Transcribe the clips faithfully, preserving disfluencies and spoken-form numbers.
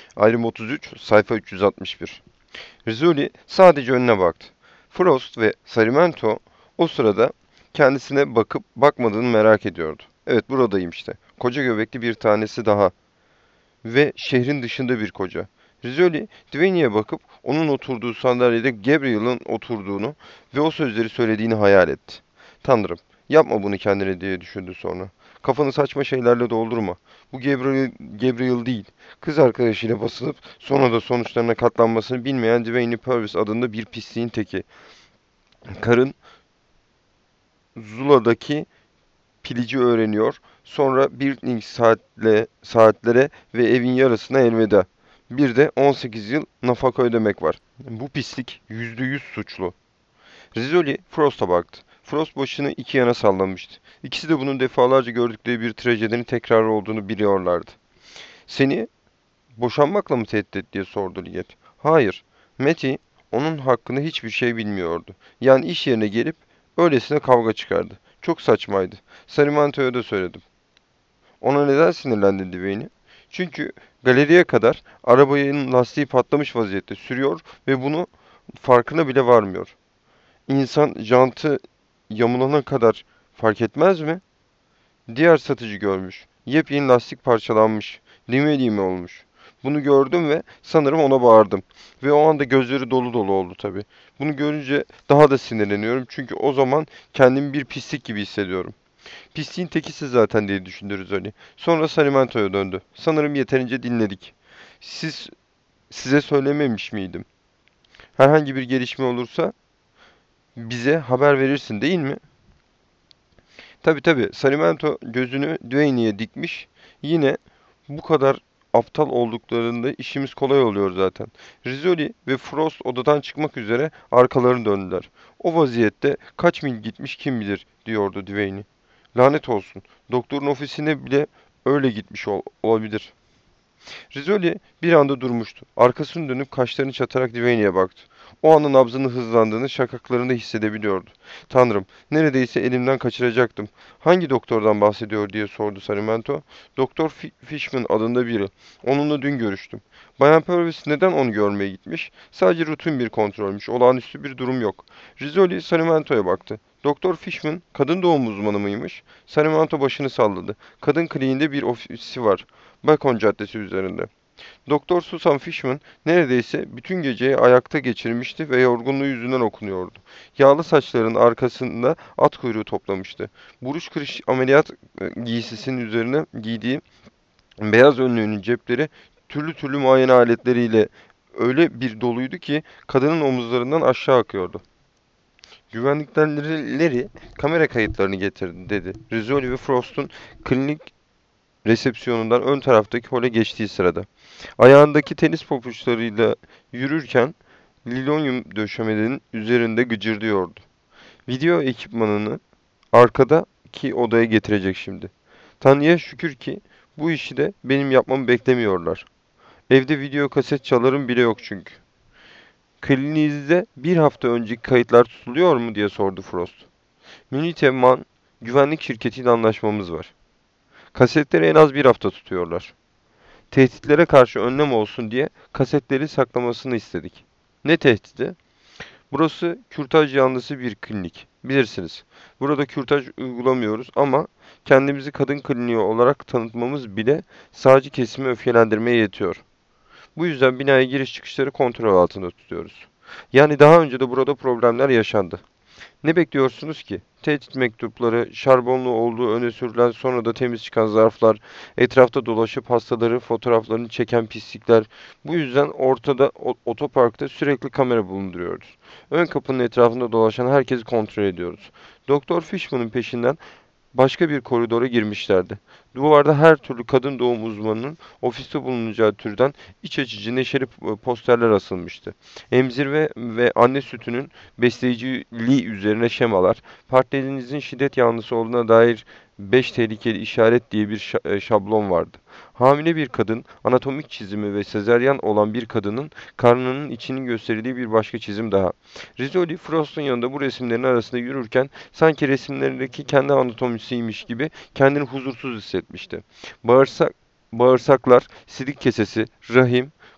Ayrım otuz üç, sayfa üç yüz altmış bir. Rizzoli sadece önüne baktı. Frost ve Sarimento o sırada kendisine bakıp bakmadığını merak ediyordu. Evet, buradayım işte. Koca göbekli bir tanesi daha ve şehrin dışında bir koca. Rizzoli, Dwayne'ye bakıp onun oturduğu sandalyede Gabriel'ın oturduğunu ve o sözleri söylediğini hayal etti. Tanrım, yapma bunu kendine diye düşündü sonra. Kafanı saçma şeylerle doldurma. Bu Gabriel, Gabriel değil. Kız arkadaşıyla basılıp sonra da sonuçlarına katlanmasını bilmeyen Dwayne Purvis adında bir pisliğin teki. Karın Zula'daki pilici öğreniyor. Sonra bir saatle, saatlere ve evin yarısına elveda. Bir de on sekiz yıl nafaka ödemek var. Bu pislik yüzde yüz suçlu. Rizzoli Frost'a baktı. Frost başını iki yana sallamıştı. İkisi de bunun defalarca gördükleri bir trajedinin tekrarı olduğunu biliyorlardı. Seni boşanmakla mı tehdit et diye sordu Liget. Hayır. Matty onun hakkında hiçbir şey bilmiyordu. Yani iş yerine gelip öylesine kavga çıkardı. Çok saçmaydı. Sarimanto'ya da söyledim. Ona neden sinirlendi Dwayne? Çünkü galeriye kadar arabanın lastiği patlamış vaziyette sürüyor ve bunu farkına bile varmıyor. İnsan jantı yamulana kadar fark etmez mi? Diğer satıcı görmüş. Yepyeni lastik parçalanmış. Lime lime olmuş. Bunu gördüm ve sanırım ona bağırdım. Ve o anda gözleri dolu dolu oldu tabii. Bunu görünce daha da sinirleniyorum. Çünkü o zaman kendimi bir pislik gibi hissediyorum. Pisliğin tekisi zaten diye düşündürüz Ali. Sonra Salimento'ya döndü. Sanırım yeterince dinledik. Siz size söylememiş miydim? Herhangi bir gelişme olursa bize haber verirsin değil mi? Tabii tabii. Salimento gözünü Dwayne'ye dikmiş. Yine bu kadar aptal olduklarında işimiz kolay oluyor zaten. Rizzoli ve Frost odadan çıkmak üzere arkalarını döndüler. O vaziyette kaç mil gitmiş kim bilir diyordu Dwayne. Lanet olsun. Doktorun ofisine bile öyle gitmiş ol olabilir. Rizzoli bir anda durmuştu. Arkasını dönüp kaşlarını çatarak Dwayne'ye baktı. O anda nabzının hızlandığını şakaklarında hissedebiliyordu. Tanrım, neredeyse elimden kaçıracaktım. Hangi doktordan bahsediyor diye sordu Sarimento. Doktor Fi- Fishman adında biri. Onunla dün görüştüm. Bayan Purvis neden onu görmeye gitmiş? Sadece rutin bir kontrolmüş. Olağanüstü bir durum yok. Rizzoli Sarimento'ya baktı. Doktor Fishman kadın doğum uzmanı mıymış? Sarimento başını salladı. Kadın kliniğinde bir ofisi var. Bacon Caddesi üzerinde. Doktor Susan Fishman neredeyse bütün geceyi ayakta geçirmişti ve yorgunluğu yüzünden okunuyordu. Yağlı saçlarının arkasında at kuyruğu toplamıştı. Buruş kırış ameliyat e, giysisinin üzerine giydiği beyaz önlüğünün cepleri türlü türlü muayene aletleriyle öyle bir doluydu ki kadının omuzlarından aşağı akıyordu. Güvenlikleri kamera kayıtlarını getirdi dedi. Rizzoli ve Frost'un klinik resepsiyonundan ön taraftaki hole geçtiği sırada. Ayağındaki tenis pabuçlarıyla yürürken linolyum döşemelerinin üzerinde gıcırdıyordu. Video ekipmanını arkadaki odaya getirecek şimdi. Tanrı'ya şükür ki bu işi de benim yapmamı beklemiyorlar. Evde video kaset çalarım bile yok çünkü. Kliniğinizde bir hafta önceki kayıtlar tutuluyor mu diye sordu Frost. Münite Man güvenlik şirketiyle anlaşmamız var. Kasetleri en az bir hafta tutuyorlar. Tehditlere karşı önlem olsun diye kasetleri saklamasını istedik. Ne tehdidi? Burası kürtaj yanlısı bir klinik. Bilirsiniz. Burada kürtaj uygulamıyoruz ama kendimizi kadın kliniği olarak tanıtmamız bile sağcı kesimi öfkelendirmeye yetiyor. Bu yüzden binaya giriş çıkışları kontrol altında tutuyoruz. Yani daha önce de burada problemler yaşandı. Ne bekliyorsunuz ki? Tehdit mektupları, şarbonlu olduğu öne sürülen sonra da temiz çıkan zarflar, etrafta dolaşıp hastaları fotoğraflarını çeken pislikler. Bu yüzden ortada o- otoparkta sürekli kamera bulunduruyoruz. Ön kapının etrafında dolaşan herkesi kontrol ediyoruz. Doktor Fishman'ın peşinden başka bir koridora girmişlerdi. Duvarda her türlü kadın doğum uzmanının ofiste bulunacağı türden iç açıcı neşeli posterler asılmıştı. Emzirme ve anne sütünün besleyiciliği üzerine şemalar, partnerinizin şiddet yanlısı olduğuna dair beş tehlikeli işaret diye bir şa- e, şablon vardı. Hamile bir kadın, anatomik çizimi ve sezaryen olan bir kadının karnının içinin gösterildiği bir başka çizim daha. Rizzoli, Frost'un yanında bu resimlerin arasında yürürken sanki resimlerindeki kendi anatomisiymiş gibi kendini huzursuz hissetmişti. Bağırsak, bağırsaklar, sidik kesesi, rahim,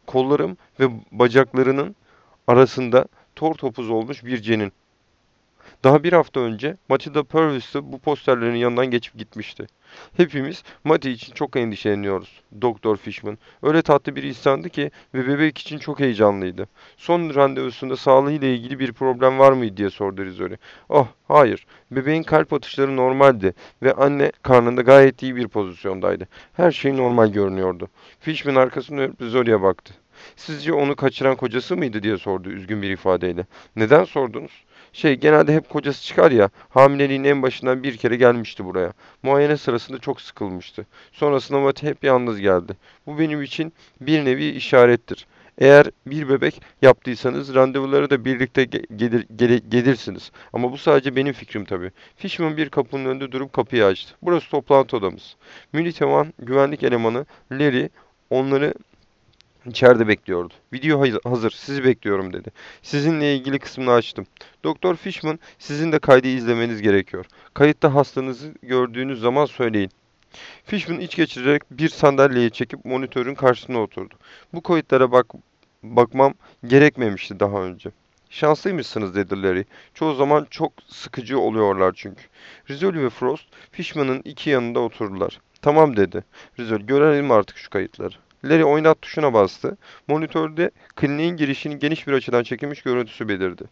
Kollarım ve bacaklarının arasında tor topuz olmuş bir cenin. Daha bir hafta önce Matilda Purvis de bu posterlerin yanından geçip gitmişti. Hepimiz Mati için çok endişeleniyoruz. Doktor Fishman öyle tatlı bir insandı ki ve bebek için çok heyecanlıydı. Son randevusunda sağlığıyla ilgili bir problem var mıydı diye sordu Rizoli. Oh, hayır. Bebeğin kalp atışları normaldi ve anne karnında gayet iyi bir pozisyondaydı. Her şey normal görünüyordu. Fishman arkasını dönüp Rizoli'ye baktı. Sizce onu kaçıran kocası mıydı diye sordu üzgün bir ifadeyle. Neden sordunuz? Şey, genelde hep kocası çıkar ya, hamileliğin en başından bir kere gelmişti buraya. Muayene sırasında çok sıkılmıştı. Sonrasında Mati hep yalnız geldi. Bu benim için bir nevi işarettir. Eğer bir bebek yaptıysanız randevulara da birlikte ge- gelir, gele- gelirsiniz. Ama bu sadece benim fikrim tabii. Fishman bir kapının önünde durup kapıyı açtı. Burası toplantı odamız. Müniteman güvenlik elemanı Larry onları İçeride bekliyordu. Video hay- hazır, sizi bekliyorum dedi. Sizinle ilgili kısmını açtım. Doktor Fishman, sizin de kaydı izlemeniz gerekiyor. Kayıtta hastanızı gördüğünüz zaman söyleyin. Fishman iç geçirerek bir sandalyeye çekip monitörün karşısına oturdu. Bu kayıtlara bak bakmam gerekmemişti daha önce. Şanslıymışsınız dedi Larry. Çoğu zaman çok sıkıcı oluyorlar çünkü. Rizzoli ve Frost Fishman'ın iki yanında oturdular. Tamam dedi. Rizzoli, görelim artık şu kayıtları. Larry oynat tuşuna bastı. Monitörde kliniğin girişinin geniş bir açıdan çekilmiş görüntüsü belirdi.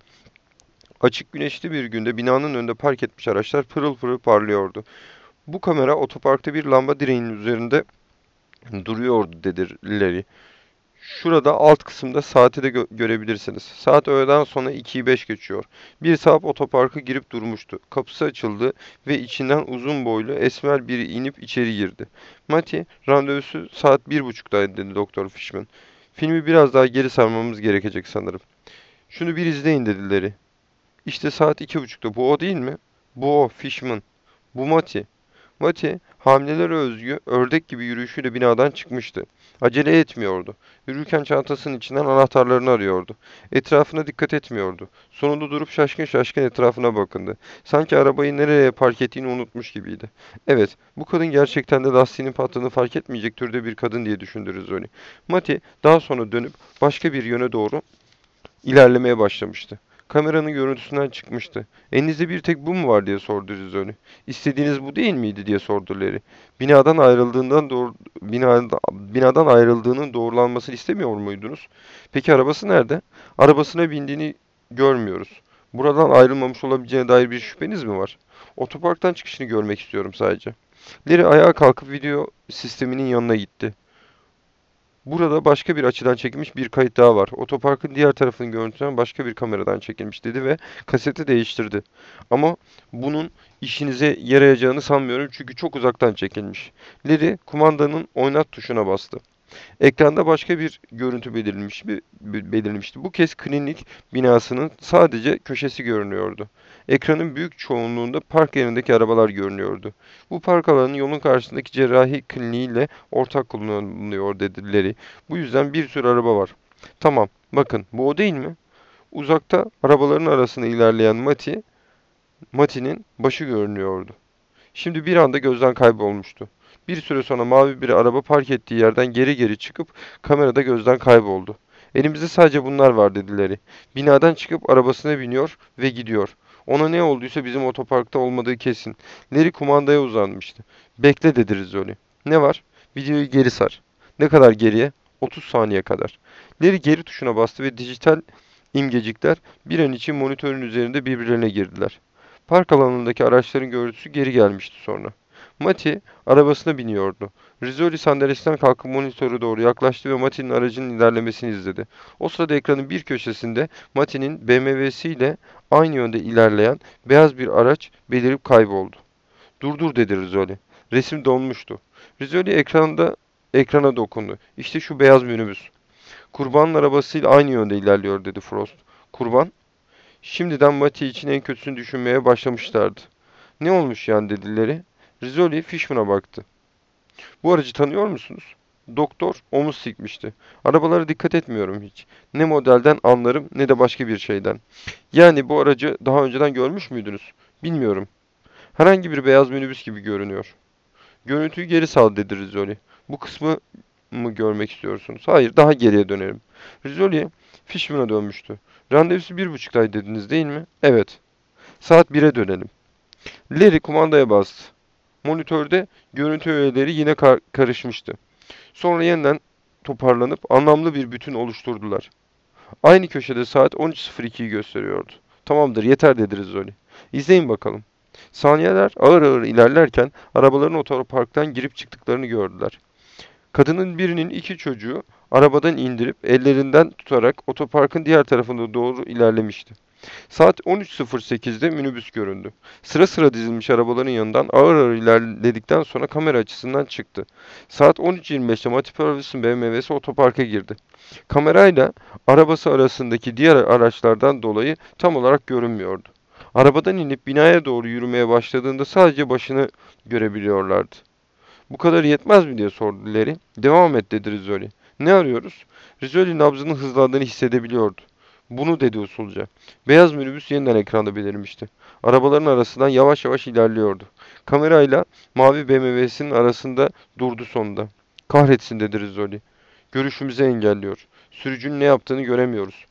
Açık güneşli bir günde binanın önünde park etmiş araçlar pırıl pırıl parlıyordu. Bu kamera otoparkta bir lamba direğinin üzerinde duruyordu dedi Larry. Şurada alt kısımda saati de gö- görebilirsiniz. Saat öğleden sonra ikiyi beş geçiyor. Bir sahip otoparka girip durmuştu. Kapısı açıldı ve içinden uzun boylu esmer biri inip içeri girdi. Mati, randevusu saat bir buçuktaydı dedi Doktor Fishman. Filmi biraz daha geri sarmamız gerekecek sanırım. Şunu bir izleyin dedileri. İşte saat iki buçukta. Bu o değil mi? Bu o, Fishman. Bu Mati. Mati, hamilelere özgü ördek gibi yürüyüşüyle binadan çıkmıştı. Acele etmiyordu. Yürürken çantasının içinden anahtarlarını arıyordu. Etrafına dikkat etmiyordu. Sonunda durup şaşkın şaşkın etrafına bakındı. Sanki arabayı nereye park ettiğini unutmuş gibiydi. Evet, bu kadın gerçekten de lastiğinin patladığını fark etmeyecek türde bir kadın diye düşündü Rizzoli. Mati daha sonra dönüp başka bir yöne doğru ilerlemeye başlamıştı. Kameranın görüntüsünden çıkmıştı. Elinizde bir tek bu mu var diye sordu Rizzoli. İstediğiniz bu değil miydi diye sordu Larry. Binadan ayrıldığından doğru, binada, binadan ayrıldığının doğrulanmasını istemiyor muydunuz? Peki arabası nerede? Arabasına bindiğini görmüyoruz. Buradan ayrılmamış olabileceğine dair bir şüpheniz mi var? Otoparktan çıkışını görmek istiyorum sadece. Larry ayağa kalkıp video sisteminin yanına gitti. Burada başka bir açıdan çekilmiş bir kayıt daha var. Otoparkın diğer tarafını görüntülen başka bir kameradan çekilmiş dedi ve kaseti değiştirdi. Ama bunun işinize yarayacağını sanmıyorum çünkü çok uzaktan çekilmiş. Larry kumandanın oynat tuşuna bastı. Ekranda başka bir görüntü belirlenmiş, belirlenmişti. Bu kez klinik binasının sadece köşesi görünüyordu. Ekranın büyük çoğunluğunda park yerindeki arabalar görünüyordu. Bu park alanı yolun karşısındaki cerrahi kliniğiyle ortak kullanılıyor dedileri. Bu yüzden bir sürü araba var. Tamam, bakın bu o değil mi? Uzakta arabaların arasında ilerleyen Mati, Mati'nin başı görünüyordu. Şimdi bir anda gözden kaybolmuştu. Bir süre sonra mavi bir araba park ettiği yerden geri geri çıkıp kamerada gözden kayboldu. Elimizde sadece bunlar var dedileri. Binadan çıkıp arabasına biniyor ve gidiyor. Ona ne olduysa bizim otoparkta olmadığı kesin. Larry kumandaya uzanmıştı. Bekle dedi Rizzoli. Ne var? Videoyu geri sar. Ne kadar geriye? otuz saniye kadar. Larry geri tuşuna bastı ve dijital imgecikler bir an için monitörün üzerinde birbirlerine girdiler. Park alanındaki araçların görüntüsü geri gelmişti sonra. Mati arabasına biniyordu. Rizzoli sandalyesinden kalkıp monitöre doğru yaklaştı ve Mati'nin aracının ilerlemesini izledi. O sırada ekranın bir köşesinde Mati'nin B M W'siyle aynı yönde ilerleyen beyaz bir araç belirip kayboldu. Dur dur dedi Rizzoli. Resim donmuştu. Rizzoli ekranda ekrana dokundu. İşte şu beyaz minibüs. Kurbanın arabasıyla aynı yönde ilerliyor dedi Frost. Kurban? Şimdiden Mati için en kötüsünü düşünmeye başlamışlardı. Ne olmuş yani dedileri. Rizzoli Fishman'a baktı. Bu aracı tanıyor musunuz? Doktor omuz sikmişti. Arabalara dikkat etmiyorum hiç. Ne modelden anlarım ne de başka bir şeyden. Yani bu aracı daha önceden görmüş müydünüz? Bilmiyorum. Herhangi bir beyaz minibüs gibi görünüyor. Görüntüyü geri sal dedi Rizzoli. Bu kısmı mı görmek istiyorsunuz? Hayır, daha geriye dönelim. Rizzoli, Fishman'a dönmüştü. Randevusu bir buçuktay dediniz değil mi? Evet. Saat bire dönelim. Larry kumandaya bastı. Monitörde görüntü öğeleri yine kar- karışmıştı. Sonra yeniden toparlanıp anlamlı bir bütün oluşturdular. Aynı köşede saat on üç sıfır ikiyi gösteriyordu. Tamamdır, yeter dedi Rizzoli. İzleyin bakalım. Saniyeler ağır ağır ilerlerken arabaların otoparktan girip çıktıklarını gördüler. Kadının birinin iki çocuğu arabadan indirip ellerinden tutarak otoparkın diğer tarafına doğru ilerlemişti. Saat on üç sıfır sekizde minibüs göründü. Sıra sıra dizilmiş arabaların yanından ağır ağır ilerledikten sonra kamera açısından çıktı. Saat on üç yirmi beşte Matty Purvis'in B M W'si otoparka girdi. Kamerayla arabası arasındaki diğer araçlardan dolayı tam olarak görünmüyordu. Arabadan inip binaya doğru yürümeye başladığında sadece başını görebiliyorlardı. Bu kadar yetmez mi diye sordu Larry. Devam et dedi Rizzoli. Ne arıyoruz? Rizzoli nabzının hızlandığını hissedebiliyordu. Bunu dedi usulca. Beyaz minibüs yeniden ekranda belirmişti. Arabaların arasından yavaş yavaş ilerliyordu. Kamerayla mavi B M W'sinin arasında durdu sonunda. Kahretsin dedi Rizzoli. Görüşümüzü engelliyor. Sürücünün ne yaptığını göremiyoruz.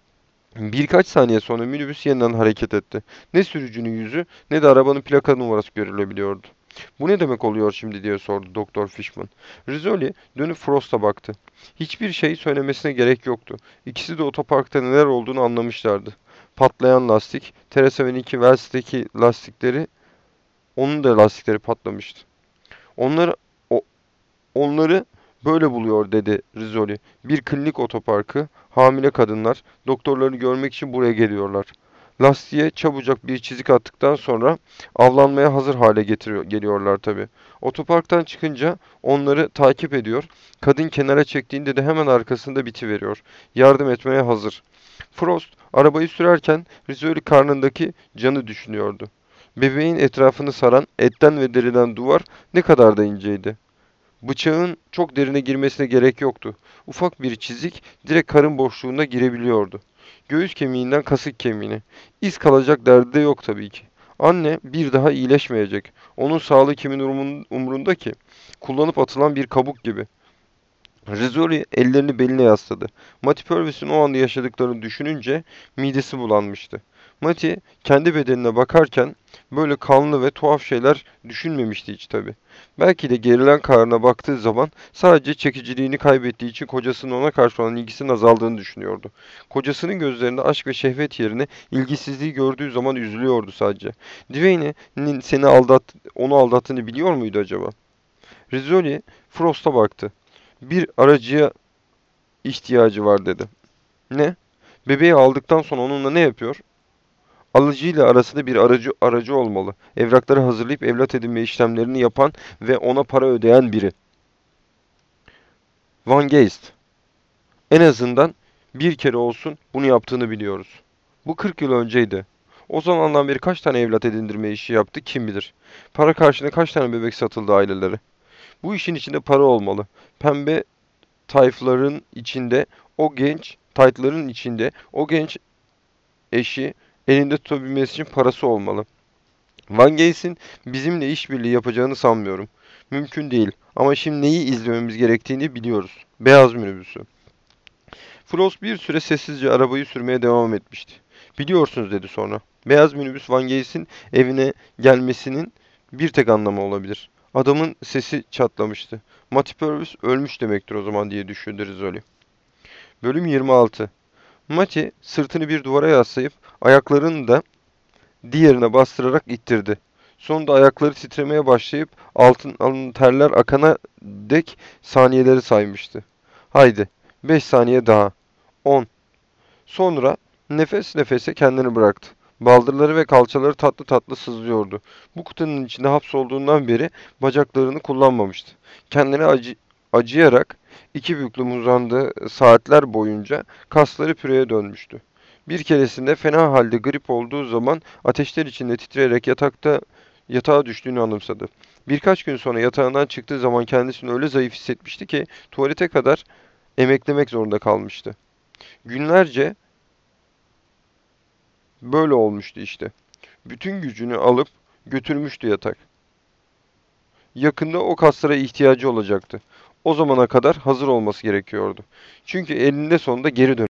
Birkaç saniye sonra minibüs yeniden hareket etti. Ne sürücünün yüzü ne de arabanın plaka numarası görülebiliyordu. Bu ne demek oluyor şimdi diye sordu Doktor Fishman. Rizzoli dönüp Frost'a baktı. Hiçbir şey söylemesine gerek yoktu. İkisi de otoparkta neler olduğunu anlamışlardı. Patlayan lastik, Teresa ve Nicky Wells'teki lastikleri, onun da lastikleri patlamıştı. Onları o, onları böyle buluyor dedi Rizzoli. Bir klinik otoparkı, hamile kadınlar, doktorlarını görmek için buraya geliyorlar. Lastiğe çabucak bir çizik attıktan sonra avlanmaya hazır hale getiriyor, geliyorlar tabii. Otoparktan çıkınca onları takip ediyor. Kadın kenara çektiğinde de hemen arkasında bitiveriyor. Yardım etmeye hazır. Frost arabayı sürerken Rizzoli karnındaki canı düşünüyordu. Bebeğin etrafını saran etten ve deriden duvar ne kadar da inceydi. Bıçağın çok derine girmesine gerek yoktu. Ufak bir çizik direkt karın boşluğuna girebiliyordu. Göğüs kemiğinden kasık kemiğine. İz kalacak derdi de yok tabii ki. Anne bir daha iyileşmeyecek. Onun sağlığı kimin umun- umrunda ki? Kullanıp atılan bir kabuk gibi. Rizzoli ellerini beline yasladı. Matty Purvis'in o anda yaşadıklarını düşününce midesi bulanmıştı. Matty kendi bedenine bakarken böyle kanlı ve tuhaf şeyler düşünmemişti hiç tabi. Belki de gerilen karnına baktığı zaman sadece çekiciliğini kaybettiği için kocasının ona karşı olan ilgisinin azaldığını düşünüyordu. Kocasının gözlerinde aşk ve şehvet yerine ilgisizliği gördüğü zaman üzülüyordu sadece. Dwayne'in seni aldat, onu aldattığını biliyor muydu acaba? Rizzoli Frost'a baktı. Bir aracıya ihtiyacı var dedi. Ne? Bebeği aldıktan sonra onunla ne yapıyor? Alıcıyla arasında bir aracı aracı olmalı. Evrakları hazırlayıp evlat edinme işlemlerini yapan ve ona para ödeyen biri. Van Geest. En azından bir kere olsun bunu yaptığını biliyoruz. Bu kırk yıl önceydi. O zamandan beri kaç tane evlat edindirme işi yaptı kim bilir. Para karşılığında kaç tane bebek satıldı ailelere. Bu işin içinde para olmalı. Pembe tayfların içinde o genç taytların içinde o genç eşi elinde tutabilmesi için parası olmalı. Van Gaze'in bizimle işbirliği yapacağını sanmıyorum. Mümkün değil. Ama şimdi neyi izlememiz gerektiğini biliyoruz. Beyaz minibüsü. Frost bir süre sessizce arabayı sürmeye devam etmişti. Biliyorsunuz dedi sonra. Beyaz minibüs Van Gaze'in evine gelmesinin bir tek anlamı olabilir. Adamın sesi çatlamıştı. Matty Purvis ölmüş demektir o zaman diye düşündü Rizzoli. Bölüm yirmi altı. Matty sırtını bir duvara yaslayıp ayaklarını da diğerine bastırarak ittirdi. Sonunda ayakları titremeye başlayıp altın alın terler akana dek saniyeleri saymıştı. Haydi, beş saniye daha. On. Sonra nefes nefese kendini bıraktı. Baldırları ve kalçaları tatlı tatlı sızlıyordu. Bu kutunun içinde hapsolduğundan beri bacaklarını kullanmamıştı. Kendini acı acıyarak iki büklüm uzandığı saatler boyunca kasları püreye dönmüştü. Bir keresinde fena halde grip olduğu zaman ateşler içinde titreyerek yatakta yatağa düştüğünü anımsadı. Birkaç gün sonra yatağından çıktığı zaman kendisini öyle zayıf hissetmişti ki tuvalete kadar emeklemek zorunda kalmıştı. Günlerce böyle olmuştu işte. Bütün gücünü alıp götürmüştü yatak. Yakında o kaslara ihtiyacı olacaktı. o zamana kadar hazır olması gerekiyordu. Çünkü eninde sonunda geri dön